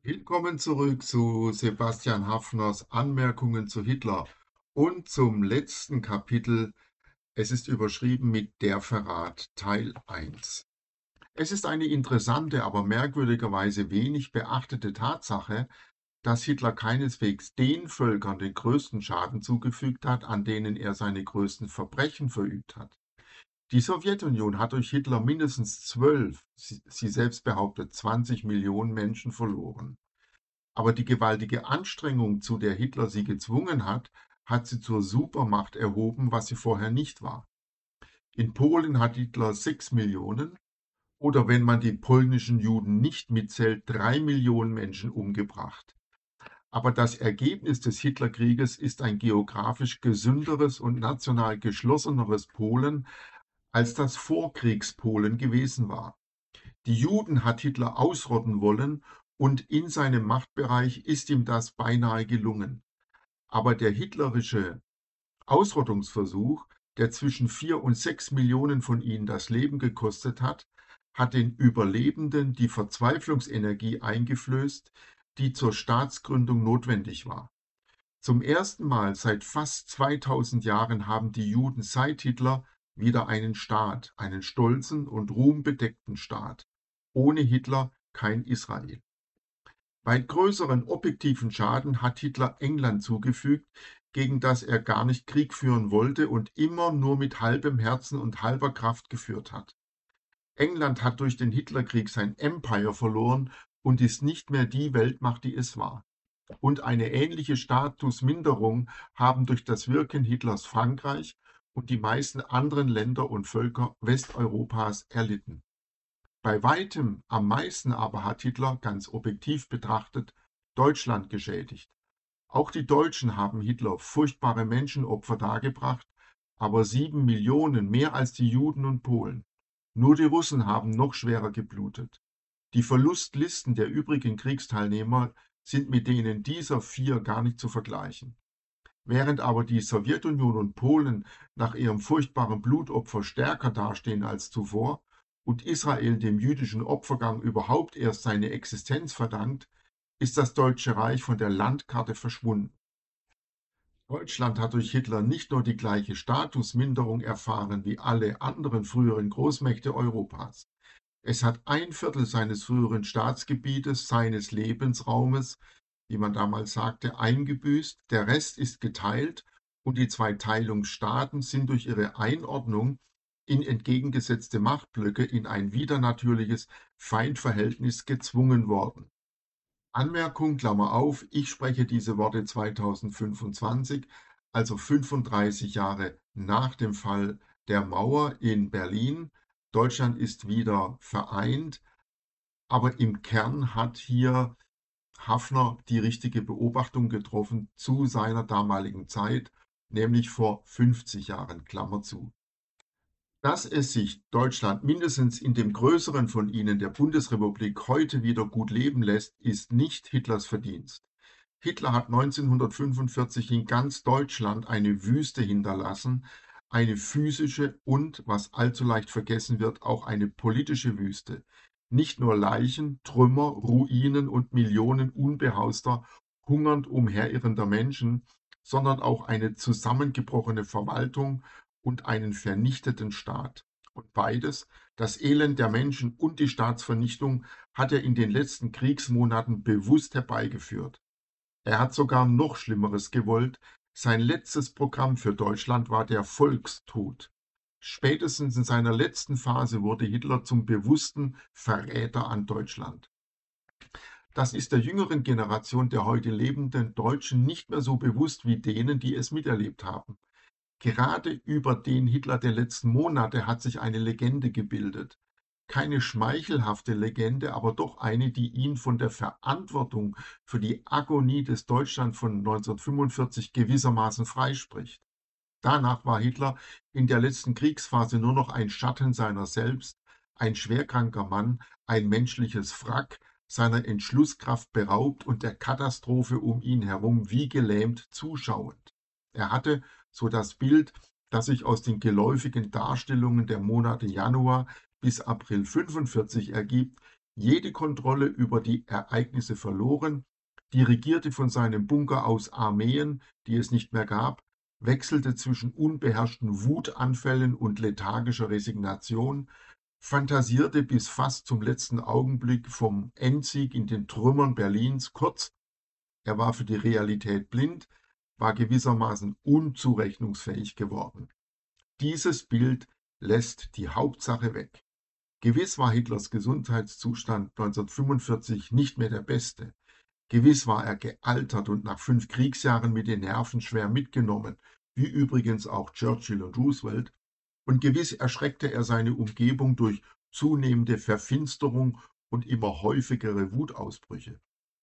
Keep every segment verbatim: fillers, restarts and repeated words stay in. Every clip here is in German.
Willkommen zurück zu Sebastian Haffners Anmerkungen zu Hitler und zum letzten Kapitel. Es ist überschrieben mit Der Verrat, Teil eins. Es ist eine interessante, aber merkwürdigerweise wenig beachtete Tatsache, dass Hitler keineswegs den Völkern den größten Schaden zugefügt hat, an denen er seine größten Verbrechen verübt hat. Die Sowjetunion hat durch Hitler mindestens zwölf, sie sie selbst behauptet zwanzig Millionen Menschen verloren. Aber die gewaltige Anstrengung, zu der Hitler sie gezwungen hat, hat sie zur Supermacht erhoben, was sie vorher nicht war. In Polen hat Hitler sechs Millionen oder, wenn man die polnischen Juden nicht mitzählt, drei Millionen Menschen umgebracht. Aber das Ergebnis des Hitlerkrieges ist ein geografisch gesünderes und national geschlosseneres Polen, als das Vorkriegspolen gewesen war. Die Juden hat Hitler ausrotten wollen, und in seinem Machtbereich ist ihm das beinahe gelungen. Aber der hitlerische Ausrottungsversuch, der zwischen vier und sechs Millionen von ihnen das Leben gekostet hat, hat den Überlebenden die Verzweiflungsenergie eingeflößt, die zur Staatsgründung notwendig war. Zum ersten Mal seit fast zweitausend Jahren haben die Juden seit Hitler wieder einen Staat, einen stolzen und ruhmbedeckten Staat. Ohne Hitler kein Israel. Weit größeren objektiven Schaden hat Hitler England zugefügt, gegen das er gar nicht Krieg führen wollte und immer nur mit halbem Herzen und halber Kraft geführt hat. England hat durch den Hitlerkrieg sein Empire verloren und ist nicht mehr die Weltmacht, die es war. Und eine ähnliche Statusminderung haben durch das Wirken Hitlers Frankreich und die meisten anderen Länder und Völker Westeuropas erlitten. Bei weitem am meisten aber hat Hitler, ganz objektiv betrachtet, Deutschland geschädigt. Auch die Deutschen haben Hitler furchtbare Menschenopfer dargebracht, aber sieben Millionen mehr als die Juden und Polen. Nur die Russen haben noch schwerer geblutet. Die Verlustlisten der übrigen Kriegsteilnehmer sind mit denen dieser vier gar nicht zu vergleichen. Während aber die Sowjetunion und Polen nach ihrem furchtbaren Blutopfer stärker dastehen als zuvor und Israel dem jüdischen Opfergang überhaupt erst seine Existenz verdankt, ist das Deutsche Reich von der Landkarte verschwunden. Deutschland hat durch Hitler nicht nur die gleiche Statusminderung erfahren wie alle anderen früheren Großmächte Europas. Es hat ein Viertel seines früheren Staatsgebietes, seines Lebensraumes, wie man damals sagte, eingebüßt, der Rest ist geteilt und die zwei Teilungsstaaten sind durch ihre Einordnung in entgegengesetzte Machtblöcke in ein widernatürliches Feindverhältnis gezwungen worden. Anmerkung, Klammer auf, ich spreche diese Worte zweitausendfünfundzwanzig, also fünfunddreißig Jahre nach dem Fall der Mauer in Berlin. Deutschland ist wieder vereint, aber im Kern hat hier Haffner die richtige Beobachtung getroffen zu seiner damaligen Zeit, nämlich vor fünfzig Jahren, Klammer zu. Dass es sich Deutschland mindestens in dem größeren von ihnen, der Bundesrepublik, heute wieder gut leben lässt, ist nicht Hitlers Verdienst. Hitler hat neunzehnhundertfünfundvierzig in ganz Deutschland eine Wüste hinterlassen, eine physische und, was allzu leicht vergessen wird, auch eine politische Wüste. Nicht nur Leichen, Trümmer, Ruinen und Millionen unbehauster, hungernd umherirrender Menschen, sondern auch eine zusammengebrochene Verwaltung und einen vernichteten Staat. Und beides, das Elend der Menschen und die Staatsvernichtung, hat er in den letzten Kriegsmonaten bewusst herbeigeführt. Er hat sogar noch Schlimmeres gewollt. Sein letztes Programm für Deutschland war der Volkstod. Spätestens in seiner letzten Phase wurde Hitler zum bewussten Verräter an Deutschland. Das ist der jüngeren Generation der heute lebenden Deutschen nicht mehr so bewusst wie denen, die es miterlebt haben. Gerade über den Hitler der letzten Monate hat sich eine Legende gebildet. Keine schmeichelhafte Legende, aber doch eine, die ihn von der Verantwortung für die Agonie des Deutschland von neunzehnhundertfünfundvierzig gewissermaßen freispricht. Danach war Hitler in der letzten Kriegsphase nur noch ein Schatten seiner selbst, ein schwerkranker Mann, ein menschliches Wrack, seiner Entschlusskraft beraubt und der Katastrophe um ihn herum wie gelähmt zuschauend. Er hatte, so das Bild, das sich aus den geläufigen Darstellungen der Monate Januar bis April fünfundvierzig ergibt, jede Kontrolle über die Ereignisse verloren, dirigierte von seinem Bunker aus Armeen, die es nicht mehr gab, wechselte zwischen unbeherrschten Wutanfällen und lethargischer Resignation, fantasierte bis fast zum letzten Augenblick vom Endsieg in den Trümmern Berlins. Kurz, er war für die Realität blind, war gewissermaßen unzurechnungsfähig geworden. Dieses Bild lässt die Hauptsache weg. Gewiss war Hitlers Gesundheitszustand neunzehnhundertfünfundvierzig nicht mehr der beste. Gewiss war er gealtert und nach fünf Kriegsjahren mit den Nerven schwer mitgenommen, wie übrigens auch Churchill und Roosevelt. Und gewiss erschreckte er seine Umgebung durch zunehmende Verfinsterung und immer häufigere Wutausbrüche.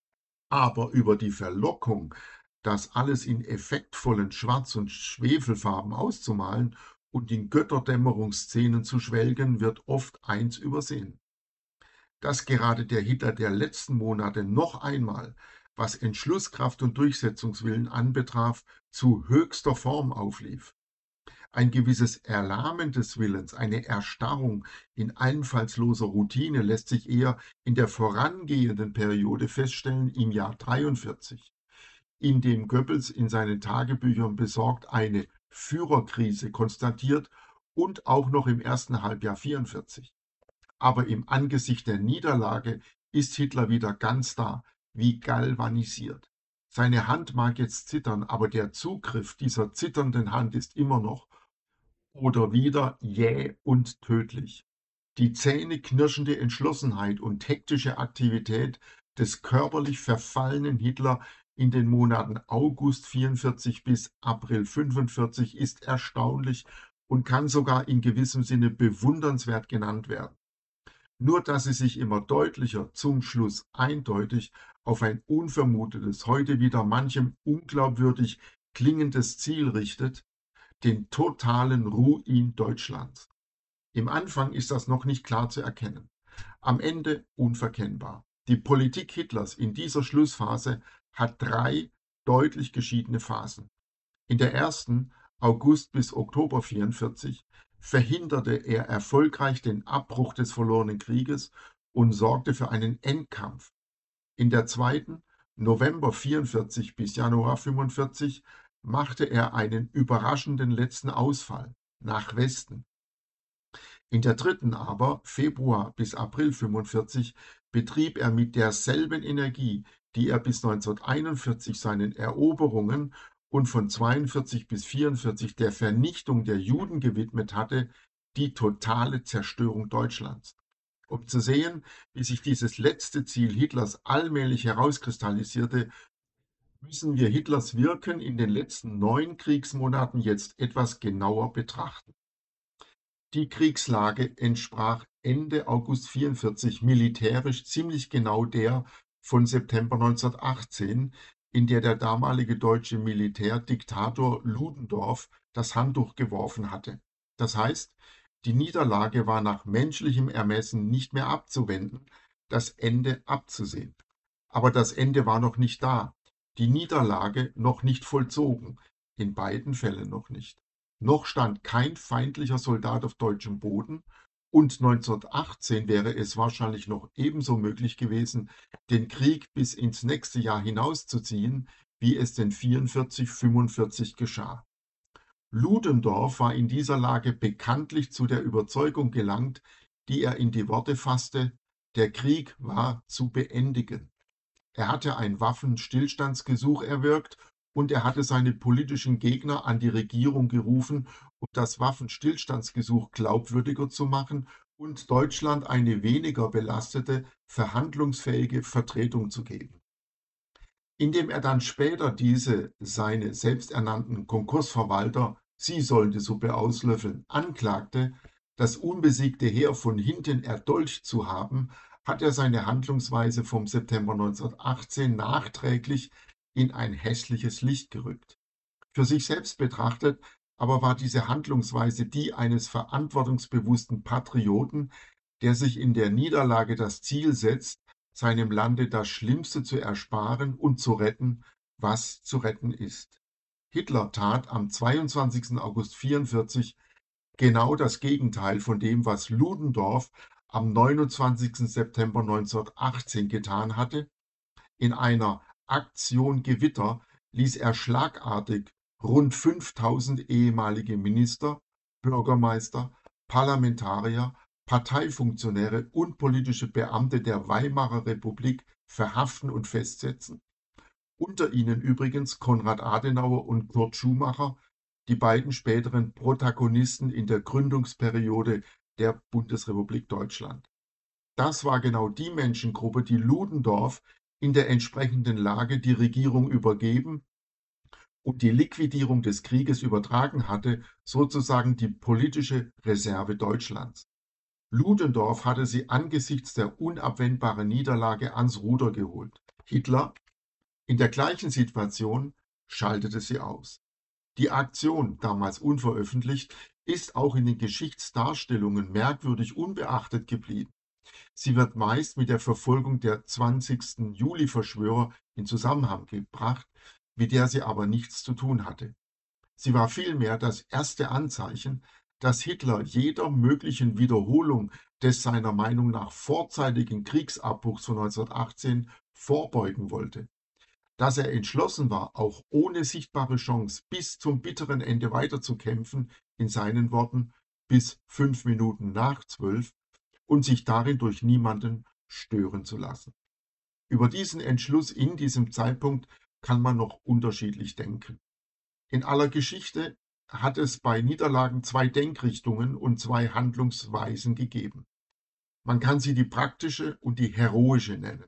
Aber über die Verlockung, das alles in effektvollen Schwarz- und Schwefelfarben auszumalen und in Götterdämmerungsszenen zu schwelgen, wird oft eins übersehen: Dass gerade der Hitler der letzten Monate noch einmal, was Entschlusskraft und Durchsetzungswillen anbetraf, zu höchster Form auflief. Ein gewisses Erlahmen des Willens, eine Erstarrung in einfallsloser Routine lässt sich eher in der vorangehenden Periode feststellen, im Jahr dreiundvierzig, in dem Goebbels in seinen Tagebüchern besorgt eine Führerkrise konstatiert, und auch noch im ersten Halbjahr vierundvierzig. Aber im Angesicht der Niederlage ist Hitler wieder ganz da, wie galvanisiert. Seine Hand mag jetzt zittern, aber der Zugriff dieser zitternden Hand ist immer noch oder wieder jäh und tödlich. Die zähneknirschende Entschlossenheit und hektische Aktivität des körperlich verfallenen Hitler in den Monaten August vierundvierzig bis April fünfundvierzig ist erstaunlich und kann sogar in gewissem Sinne bewundernswert genannt werden. Nur dass sie sich immer deutlicher, zum Schluss eindeutig, auf ein unvermutetes, heute wieder manchem unglaubwürdig klingendes Ziel richtet: den totalen Ruin Deutschlands. Im Anfang ist das noch nicht klar zu erkennen, am Ende unverkennbar. Die Politik Hitlers in dieser Schlussphase hat drei deutlich geschiedene Phasen. In der ersten, August bis Oktober vierundvierzig, verhinderte er erfolgreich den Abbruch des verlorenen Krieges und sorgte für einen Endkampf. In der zweiten, November vierundvierzig bis Januar fünfundvierzig, machte er einen überraschenden letzten Ausfall nach Westen. In der dritten aber, Februar bis April fünfundvierzig, betrieb er mit derselben Energie, die er bis neunzehnhunderteinundvierzig seinen Eroberungen und von zweiundvierzig bis vierundvierzig der Vernichtung der Juden gewidmet hatte, die totale Zerstörung Deutschlands. Um zu sehen, wie sich dieses letzte Ziel Hitlers allmählich herauskristallisierte, müssen wir Hitlers Wirken in den letzten neun Kriegsmonaten jetzt etwas genauer betrachten. Die Kriegslage entsprach Ende August vierundvierzig militärisch ziemlich genau der von September neunzehnhundertachtzehn, in der der damalige deutsche Militärdiktator Ludendorff das Handtuch geworfen hatte. Das heißt, die Niederlage war nach menschlichem Ermessen nicht mehr abzuwenden, das Ende abzusehen. Aber das Ende war noch nicht da, die Niederlage noch nicht vollzogen, in beiden Fällen noch nicht. Noch stand kein feindlicher Soldat auf deutschem Boden, und neunzehnhundertachtzehn wäre es wahrscheinlich noch ebenso möglich gewesen, den Krieg bis ins nächste Jahr hinauszuziehen, wie es denn vierundvierzig fünfundvierzig geschah. Ludendorff war in dieser Lage bekanntlich zu der Überzeugung gelangt, die er in die Worte fasste: Der Krieg war zu beendigen. Er hatte ein Waffenstillstandsgesuch erwirkt und er hatte seine politischen Gegner an die Regierung gerufen, um das Waffenstillstandsgesuch glaubwürdiger zu machen und Deutschland eine weniger belastete, verhandlungsfähige Vertretung zu geben. Indem er dann später diese, seine selbsternannten Konkursverwalter, sie sollen die Suppe auslöffeln, anklagte, das unbesiegte Heer von hinten erdolcht zu haben, hat er seine Handlungsweise vom September neunzehnhundertachtzehn nachträglich in ein hässliches Licht gerückt. Für sich selbst betrachtet aber war diese Handlungsweise die eines verantwortungsbewussten Patrioten, der sich in der Niederlage das Ziel setzt, seinem Lande das Schlimmste zu ersparen und zu retten, was zu retten ist. Hitler tat am zweiundzwanzigsten August vierundvierzig genau das Gegenteil von dem, was Ludendorff am neunundzwanzigsten September neunzehnhundertachtzehn getan hatte. In einer Aktion Gewitter ließ er schlagartig rund fünftausend ehemalige Minister, Bürgermeister, Parlamentarier, Parteifunktionäre und politische Beamte der Weimarer Republik verhaften und festsetzen. Unter ihnen übrigens Konrad Adenauer und Kurt Schumacher, die beiden späteren Protagonisten in der Gründungsperiode der Bundesrepublik Deutschland. Das war genau die Menschengruppe, die Ludendorff in der entsprechenden Lage die Regierung übergeben und die Liquidierung des Krieges übertragen hatte, sozusagen die politische Reserve Deutschlands. Ludendorff hatte sie angesichts der unabwendbaren Niederlage ans Ruder geholt. Hitler, in der gleichen Situation, schaltete sie aus. Die Aktion, damals unveröffentlicht, ist auch in den Geschichtsdarstellungen merkwürdig unbeachtet geblieben. Sie wird meist mit der Verfolgung der zwanzigsten Juli-Verschwörer in Zusammenhang gebracht, mit der sie aber nichts zu tun hatte. Sie war vielmehr das erste Anzeichen, dass Hitler jeder möglichen Wiederholung des seiner Meinung nach vorzeitigen Kriegsabbruchs von neunzehnhundertachtzehn vorbeugen wollte. Dass er entschlossen war, auch ohne sichtbare Chance bis zum bitteren Ende weiterzukämpfen, in seinen Worten bis fünf Minuten nach zwölf, und sich darin durch niemanden stören zu lassen. Über diesen Entschluss in diesem Zeitpunkt kann man noch unterschiedlich denken. In aller Geschichte hat es bei Niederlagen zwei Denkrichtungen und zwei Handlungsweisen gegeben. Man kann sie die praktische und die heroische nennen.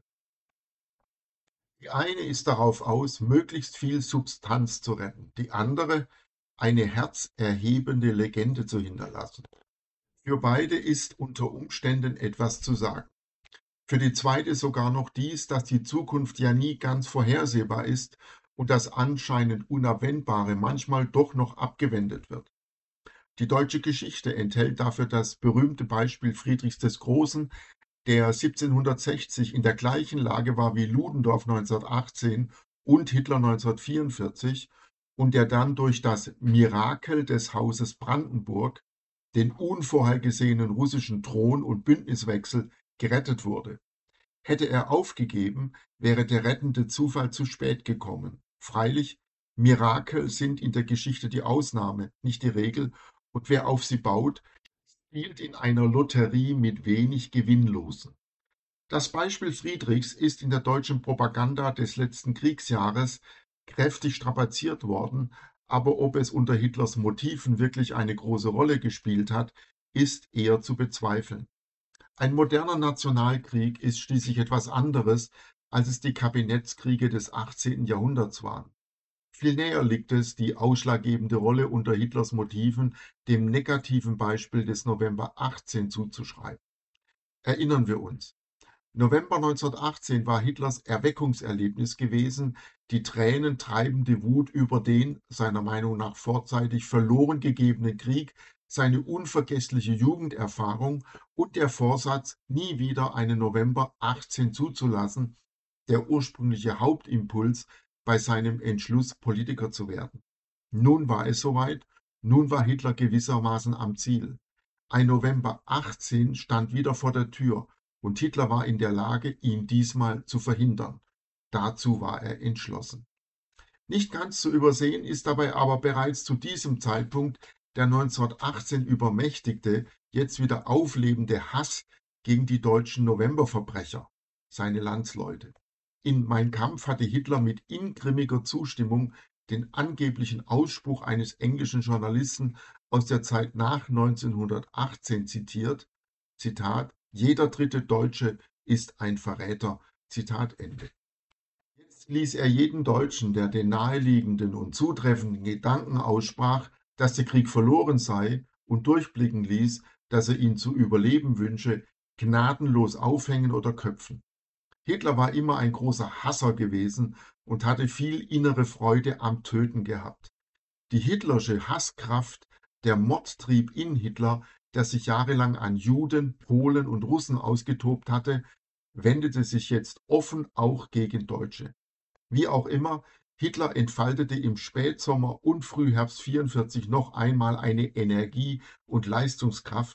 Die eine ist darauf aus, möglichst viel Substanz zu retten, die andere, eine herzerhebende Legende zu hinterlassen. Für beide ist unter Umständen etwas zu sagen. Für die zweite sogar noch dies, dass die Zukunft ja nie ganz vorhersehbar ist und das anscheinend Unabwendbare manchmal doch noch abgewendet wird. Die deutsche Geschichte enthält dafür das berühmte Beispiel Friedrichs des Großen, der siebzehnhundertsechzig in der gleichen Lage war wie Ludendorff neunzehnhundertachtzehn und Hitler neunzehnhundertvierundvierzig und der dann durch das Mirakel des Hauses Brandenburg, den unvorhergesehenen russischen Thron- und Bündniswechsel, gerettet wurde. Hätte er aufgegeben, wäre der rettende Zufall zu spät gekommen. Freilich, Mirakel sind in der Geschichte die Ausnahme, nicht die Regel, und wer auf sie baut, spielt in einer Lotterie mit wenig Gewinnlosen. Das Beispiel Friedrichs ist in der deutschen Propaganda des letzten Kriegsjahres kräftig strapaziert worden, aber ob es unter Hitlers Motiven wirklich eine große Rolle gespielt hat, ist eher zu bezweifeln. Ein moderner Nationalkrieg ist schließlich etwas anderes, als es die Kabinettskriege des achtzehnten Jahrhunderts waren. Viel näher liegt es, die ausschlaggebende Rolle unter Hitlers Motiven dem negativen Beispiel des November achtzehn zuzuschreiben. Erinnern wir uns. November neunzehnhundertachtzehn war Hitlers Erweckungserlebnis gewesen, die tränentreibende Wut über den, seiner Meinung nach vorzeitig verloren gegebenen Krieg, seine unvergessliche Jugenderfahrung und der Vorsatz, nie wieder einen November achtzehn zuzulassen, der ursprüngliche Hauptimpuls bei seinem Entschluss, Politiker zu werden. Nun war es soweit, nun war Hitler gewissermaßen am Ziel. Ein November achtzehn stand wieder vor der Tür und Hitler war in der Lage, ihn diesmal zu verhindern. Dazu war er entschlossen. Nicht ganz zu übersehen ist dabei aber bereits zu diesem Zeitpunkt der neunzehnhundertachtzehn übermächtigte, jetzt wieder auflebende Hass gegen die deutschen Novemberverbrecher, seine Landsleute. In Mein Kampf hatte Hitler mit ingrimmiger Zustimmung den angeblichen Ausspruch eines englischen Journalisten aus der Zeit nach neunzehnhundertachtzehn zitiert, Zitat, jeder dritte Deutsche ist ein Verräter, Zitat Ende. Jetzt ließ er jeden Deutschen, der den naheliegenden und zutreffenden Gedanken aussprach, dass der Krieg verloren sei und durchblicken ließ, dass er ihn zu überleben wünsche, gnadenlos aufhängen oder köpfen. Hitler war immer ein großer Hasser gewesen und hatte viel innere Freude am Töten gehabt. Die hitlersche Hasskraft, der Mordtrieb in Hitler, der sich jahrelang an Juden, Polen und Russen ausgetobt hatte, wendete sich jetzt offen auch gegen Deutsche. Wie auch immer, Hitler entfaltete im Spätsommer und Frühherbst neunzehnhundertvierundvierzig noch einmal eine Energie und Leistungskraft,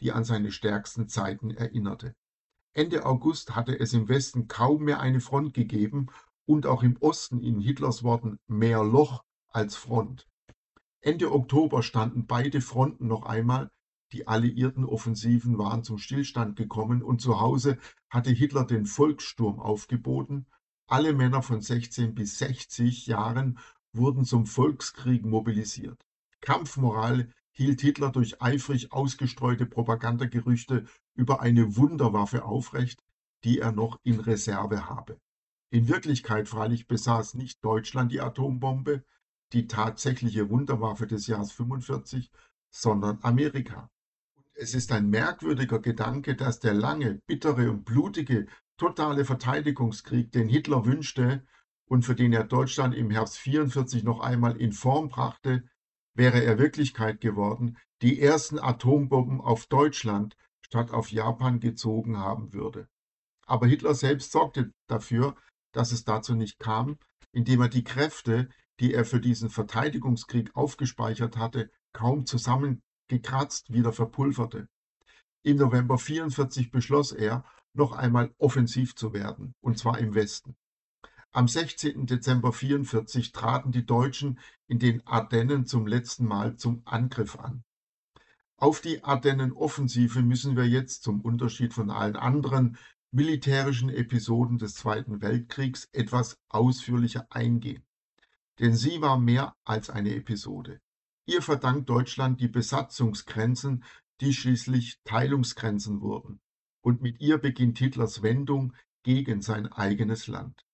die an seine stärksten Zeiten erinnerte. Ende August hatte es im Westen kaum mehr eine Front gegeben und auch im Osten in Hitlers Worten mehr Loch als Front. Ende Oktober standen beide Fronten noch einmal, die alliierten Offensiven waren zum Stillstand gekommen und zu Hause hatte Hitler den Volkssturm aufgeboten. Alle Männer von sechzehn bis sechzig Jahren wurden zum Volkskrieg mobilisiert. Kampfmoral hielt Hitler durch eifrig ausgestreute Propagandagerüchte über eine Wunderwaffe aufrecht, die er noch in Reserve habe. In Wirklichkeit freilich besaß nicht Deutschland die Atombombe, die tatsächliche Wunderwaffe des Jahres fünfundvierzig, sondern Amerika. Es ist ein merkwürdiger Gedanke, dass der lange, bittere und blutige, totale Verteidigungskrieg, den Hitler wünschte und für den er Deutschland im Herbst vierundvierzig noch einmal in Form brachte, wäre er Wirklichkeit geworden, die ersten Atombomben auf Deutschland statt auf Japan gezogen haben würde. Aber Hitler selbst sorgte dafür, dass es dazu nicht kam, indem er die Kräfte, die er für diesen Verteidigungskrieg aufgespeichert hatte, kaum zusammengekratzt wieder verpulverte. Im November vierundvierzig beschloss er, noch einmal offensiv zu werden, und zwar im Westen. Am sechzehnten Dezember vierundvierzig traten die Deutschen in den Ardennen zum letzten Mal zum Angriff an. Auf die Ardennenoffensive müssen wir jetzt zum Unterschied von allen anderen militärischen Episoden des Zweiten Weltkriegs etwas ausführlicher eingehen. Denn sie war mehr als eine Episode. Ihr verdankt Deutschland die Besatzungsgrenzen, die schließlich Teilungsgrenzen wurden. Und mit ihr beginnt Hitlers Wendung gegen sein eigenes Land.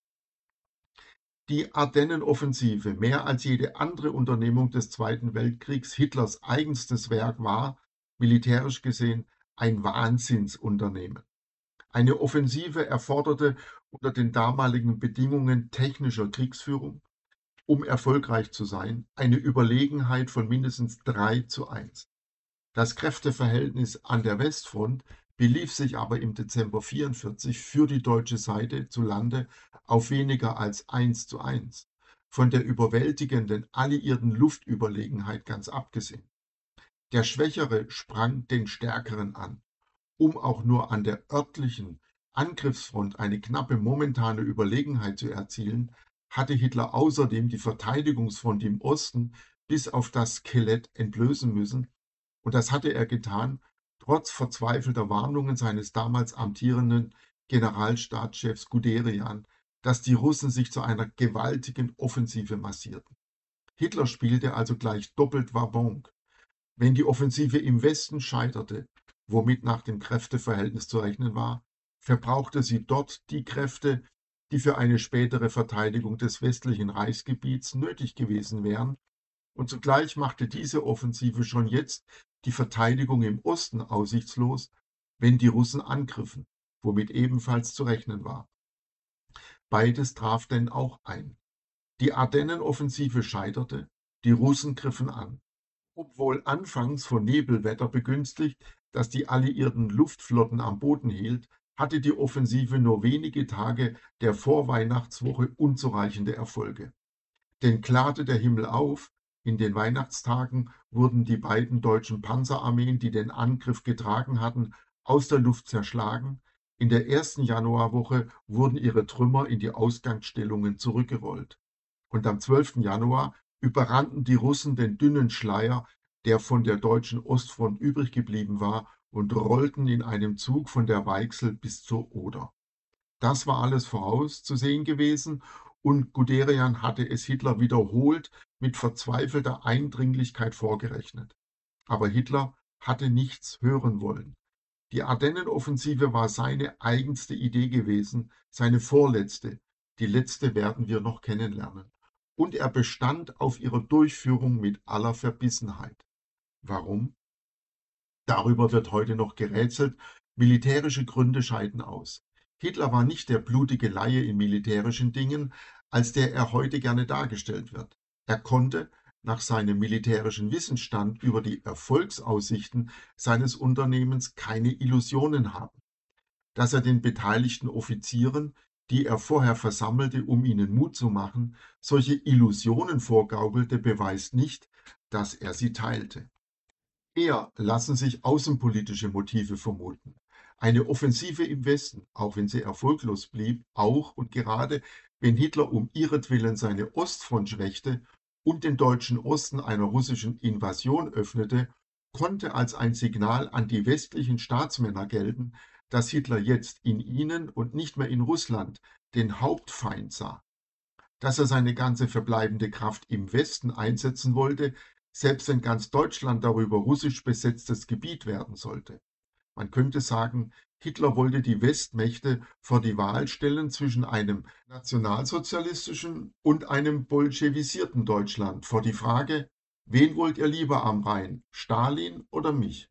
Die Ardennenoffensive, mehr als jede andere Unternehmung des Zweiten Weltkriegs, Hitlers eigenstes Werk, war, militärisch gesehen, ein Wahnsinnsunternehmen. Eine Offensive erforderte unter den damaligen Bedingungen technischer Kriegsführung, um erfolgreich zu sein, eine Überlegenheit von mindestens drei zu eins. Das Kräfteverhältnis an der Westfront belief sich aber im Dezember vierundvierzig für die deutsche Seite zu Lande auf weniger als eins zu eins, von der überwältigenden alliierten Luftüberlegenheit ganz abgesehen. Der Schwächere sprang den Stärkeren an. Um auch nur an der örtlichen Angriffsfront eine knappe momentane Überlegenheit zu erzielen, hatte Hitler außerdem die Verteidigungsfront im Osten bis auf das Skelett entblößen müssen, und das hatte er getan, trotz verzweifelter Warnungen seines damals amtierenden Generalstabschefs Guderian, dass die Russen sich zu einer gewaltigen Offensive massierten. Hitler spielte also gleich doppelt Vabanque. Wenn die Offensive im Westen scheiterte, womit nach dem Kräfteverhältnis zu rechnen war, verbrauchte sie dort die Kräfte, die für eine spätere Verteidigung des westlichen Reichsgebiets nötig gewesen wären, und zugleich machte diese Offensive schon jetzt die Verteidigung im Osten aussichtslos, wenn die Russen angriffen, womit ebenfalls zu rechnen war. Beides traf denn auch ein. Die Ardennenoffensive scheiterte, die Russen griffen an. Obwohl anfangs von Nebelwetter begünstigt, das die alliierten Luftflotten am Boden hielt, hatte die Offensive nur wenige Tage der Vorweihnachtswoche unzureichende Erfolge. Denn klarte der Himmel auf, in den Weihnachtstagen wurden die beiden deutschen Panzerarmeen, die den Angriff getragen hatten, aus der Luft zerschlagen. In der ersten Januarwoche wurden ihre Trümmer in die Ausgangsstellungen zurückgerollt. Und am zwölften Januar überrannten die Russen den dünnen Schleier, der von der deutschen Ostfront übrig geblieben war, und rollten in einem Zug von der Weichsel bis zur Oder. Das war alles vorauszusehen gewesen, und Guderian hatte es Hitler wiederholt mit verzweifelter Eindringlichkeit vorgerechnet. Aber Hitler hatte nichts hören wollen. Die Ardennenoffensive war seine eigenste Idee gewesen, seine vorletzte. Die letzte werden wir noch kennenlernen. Und er bestand auf ihrer Durchführung mit aller Verbissenheit. Warum? Darüber wird heute noch gerätselt. Militärische Gründe scheiden aus. Hitler war nicht der blutige Laie in militärischen Dingen, als der er heute gerne dargestellt wird. Er konnte, nach seinem militärischen Wissensstand über die Erfolgsaussichten seines Unternehmens, keine Illusionen haben. Dass er den beteiligten Offizieren, die er vorher versammelte, um ihnen Mut zu machen, solche Illusionen vorgaukelte, beweist nicht, dass er sie teilte. Eher lassen sich außenpolitische Motive vermuten. Eine Offensive im Westen, auch wenn sie erfolglos blieb, auch und gerade wenn Hitler um ihretwillen seine Ostfront schwächte und den deutschen Osten einer russischen Invasion öffnete, konnte als ein Signal an die westlichen Staatsmänner gelten, dass Hitler jetzt in ihnen und nicht mehr in Russland den Hauptfeind sah. Dass er seine ganze verbleibende Kraft im Westen einsetzen wollte, selbst wenn ganz Deutschland darüber russisch besetztes Gebiet werden sollte. Man könnte sagen, Hitler wollte die Westmächte vor die Wahl stellen zwischen einem nationalsozialistischen und einem bolschewisierten Deutschland, vor die Frage, wen wollt ihr lieber am Rhein, Stalin oder mich?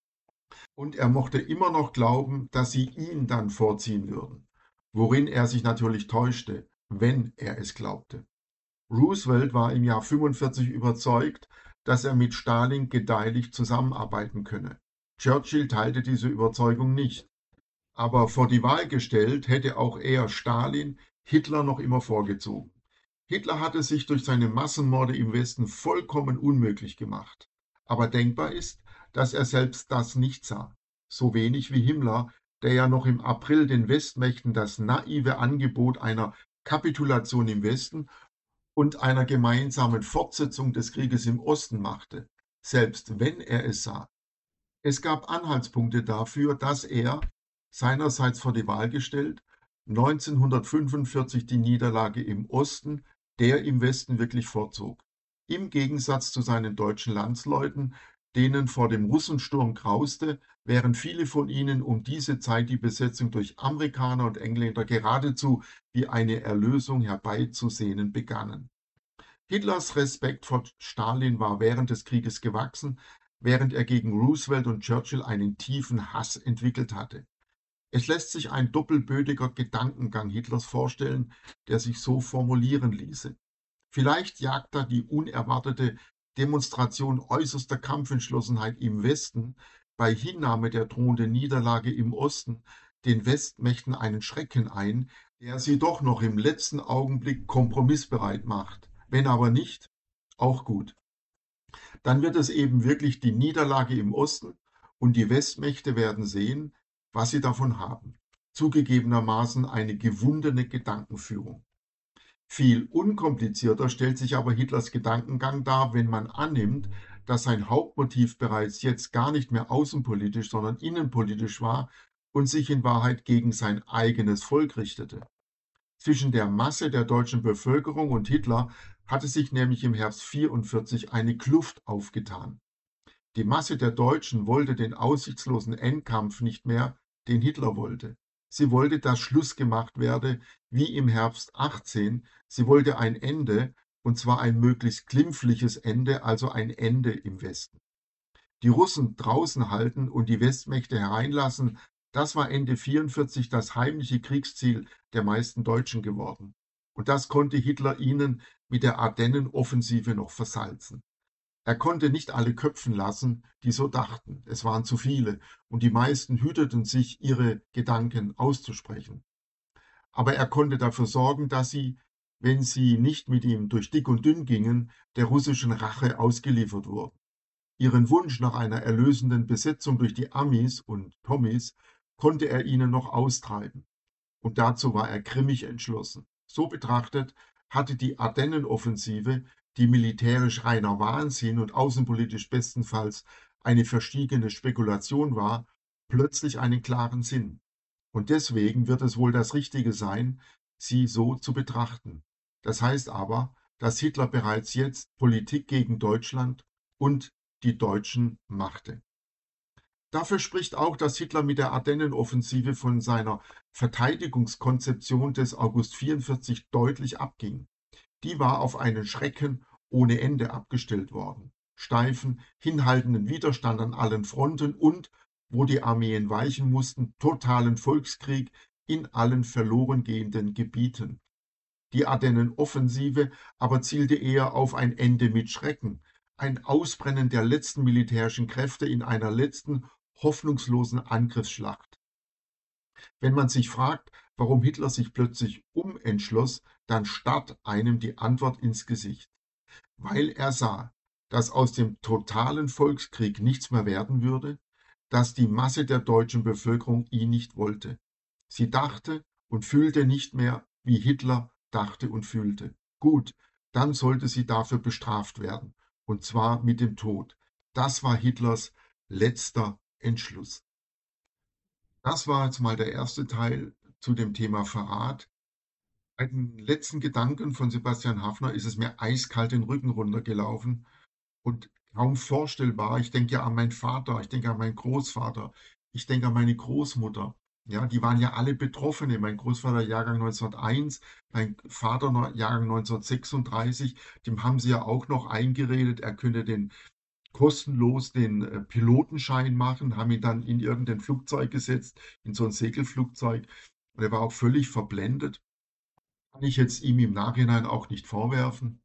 Und er mochte immer noch glauben, dass sie ihn dann vorziehen würden, worin er sich natürlich täuschte, wenn er es glaubte. Roosevelt war im Jahr fünfundvierzig überzeugt, dass er mit Stalin gedeihlich zusammenarbeiten könne. Churchill teilte diese Überzeugung nicht, aber vor die Wahl gestellt hätte auch er Stalin Hitler noch immer vorgezogen. Hitler hatte sich durch seine Massenmorde im Westen vollkommen unmöglich gemacht. Aber denkbar ist, dass er selbst das nicht sah. So wenig wie Himmler, der ja noch im April den Westmächten das naive Angebot einer Kapitulation im Westen und einer gemeinsamen Fortsetzung des Krieges im Osten machte, selbst wenn er es sah. Es gab Anhaltspunkte dafür, dass er, seinerseits vor die Wahl gestellt, neunzehnhundertfünfundvierzig die Niederlage im Osten der im Westen wirklich vorzog. Im Gegensatz zu seinen deutschen Landsleuten, denen vor dem Russensturm grauste, während viele von ihnen um diese Zeit die Besetzung durch Amerikaner und Engländer geradezu wie eine Erlösung herbeizusehnen begannen. Hitlers Respekt vor Stalin war während des Krieges gewachsen, während er gegen Roosevelt und Churchill einen tiefen Hass entwickelt hatte. Es lässt sich ein doppelbödiger Gedankengang Hitlers vorstellen, der sich so formulieren ließe. Vielleicht jagt er die unerwartete Demonstration äußerster Kampfentschlossenheit im Westen bei Hinnahme der drohenden Niederlage im Osten den Westmächten einen Schrecken ein, der sie doch noch im letzten Augenblick kompromissbereit macht. Wenn aber nicht, auch gut. Dann wird es eben wirklich die Niederlage im Osten und die Westmächte werden sehen, was sie davon haben. Zugegebenermaßen eine gewundene Gedankenführung. Viel unkomplizierter stellt sich aber Hitlers Gedankengang dar, wenn man annimmt, dass sein Hauptmotiv bereits jetzt gar nicht mehr außenpolitisch, sondern innenpolitisch war und sich in Wahrheit gegen sein eigenes Volk richtete. Zwischen der Masse der deutschen Bevölkerung und Hitler hatte sich nämlich im Herbst vierundvierzig eine Kluft aufgetan. Die Masse der Deutschen wollte den aussichtslosen Endkampf nicht mehr, den Hitler wollte. Sie wollte, dass Schluss gemacht werde, wie im Herbst achtzehn. Sie wollte ein Ende, und zwar ein möglichst glimpfliches Ende, also ein Ende im Westen. Die Russen draußen halten und die Westmächte hereinlassen, das war Ende vierundvierzig das heimliche Kriegsziel der meisten Deutschen geworden. Und das konnte Hitler ihnen mit der Ardennenoffensive noch versalzen. Er konnte nicht alle köpfen lassen, die so dachten. Es waren zu viele und die meisten hüteten sich, ihre Gedanken auszusprechen. Aber er konnte dafür sorgen, dass sie, wenn sie nicht mit ihm durch dick und dünn gingen, der russischen Rache ausgeliefert wurden. Ihren Wunsch nach einer erlösenden Besetzung durch die Amis und Kommis konnte er ihnen noch austreiben. Und dazu war er grimmig entschlossen. So betrachtet hatte die Ardennenoffensive, die militärisch reiner Wahnsinn und außenpolitisch bestenfalls eine verstiegene Spekulation war, plötzlich einen klaren Sinn. Und deswegen wird es wohl das Richtige sein, sie so zu betrachten. Das heißt aber, dass Hitler bereits jetzt Politik gegen Deutschland und die Deutschen machte. Dafür spricht auch, dass Hitler mit der Ardennenoffensive von seiner Verteidigungskonzeption des August vierundvierzig deutlich abging. Die war auf einen Schrecken ohne Ende abgestellt worden. Steifen, hinhaltenden Widerstand an allen Fronten und, wo die Armeen weichen mussten, totalen Volkskrieg in allen verloren gehenden Gebieten. Die Ardennenoffensive aber zielte eher auf ein Ende mit Schrecken, ein Ausbrennen der letzten militärischen Kräfte in einer letzten hoffnungslosen Angriffsschlacht. Wenn man sich fragt, warum Hitler sich plötzlich umentschloss, dann starrt einem die Antwort ins Gesicht. Weil er sah, dass aus dem totalen Volkskrieg nichts mehr werden würde, dass die Masse der deutschen Bevölkerung ihn nicht wollte. Sie dachte und fühlte nicht mehr, wie Hitler dachte und fühlte. Gut, dann sollte sie dafür bestraft werden, und zwar mit dem Tod. Das war Hitlers letzter Entschluss. Das war jetzt mal der erste Teil zu dem Thema Verrat. Bei den letzten Gedanken von Sebastian Haffner ist es mir eiskalt den Rücken runtergelaufen und kaum vorstellbar. Ich denke ja an meinen Vater, ich denke an meinen Großvater, ich denke an meine Großmutter. Ja, die waren ja alle Betroffene. Mein Großvater Jahrgang neunzehnhunderteins, mein Vater Neu- Jahrgang neunzehnhundertsechsunddreißig, dem haben sie ja auch noch eingeredet, er könne den kostenlos den äh, Pilotenschein machen, haben ihn dann in irgendein Flugzeug gesetzt, in so ein Segelflugzeug. Und er war auch völlig verblendet. Kann ich jetzt ihm im Nachhinein auch nicht vorwerfen.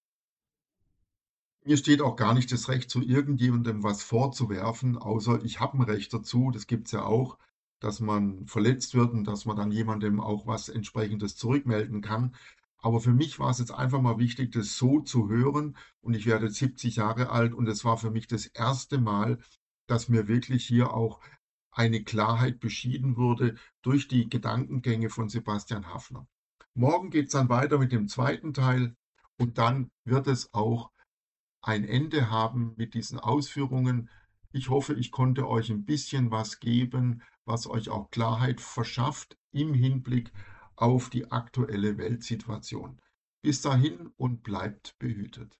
Mir steht auch gar nicht das Recht, zu irgendjemandem was vorzuwerfen, außer ich habe ein Recht dazu. Das gibt's ja auch, dass man verletzt wird und dass man dann jemandem auch was Entsprechendes zurückmelden kann. Aber für mich war es jetzt einfach mal wichtig, das so zu hören. Und ich werde jetzt siebzig Jahre alt und es war für mich das erste Mal, dass mir wirklich hier auch eine Klarheit beschieden wurde durch die Gedankengänge von Sebastian Haffner. Morgen geht's dann weiter mit dem zweiten Teil und dann wird es auch ein Ende haben mit diesen Ausführungen. Ich hoffe, ich konnte euch ein bisschen was geben, was euch auch Klarheit verschafft im Hinblick auf die aktuelle Weltsituation. Bis dahin und bleibt behütet.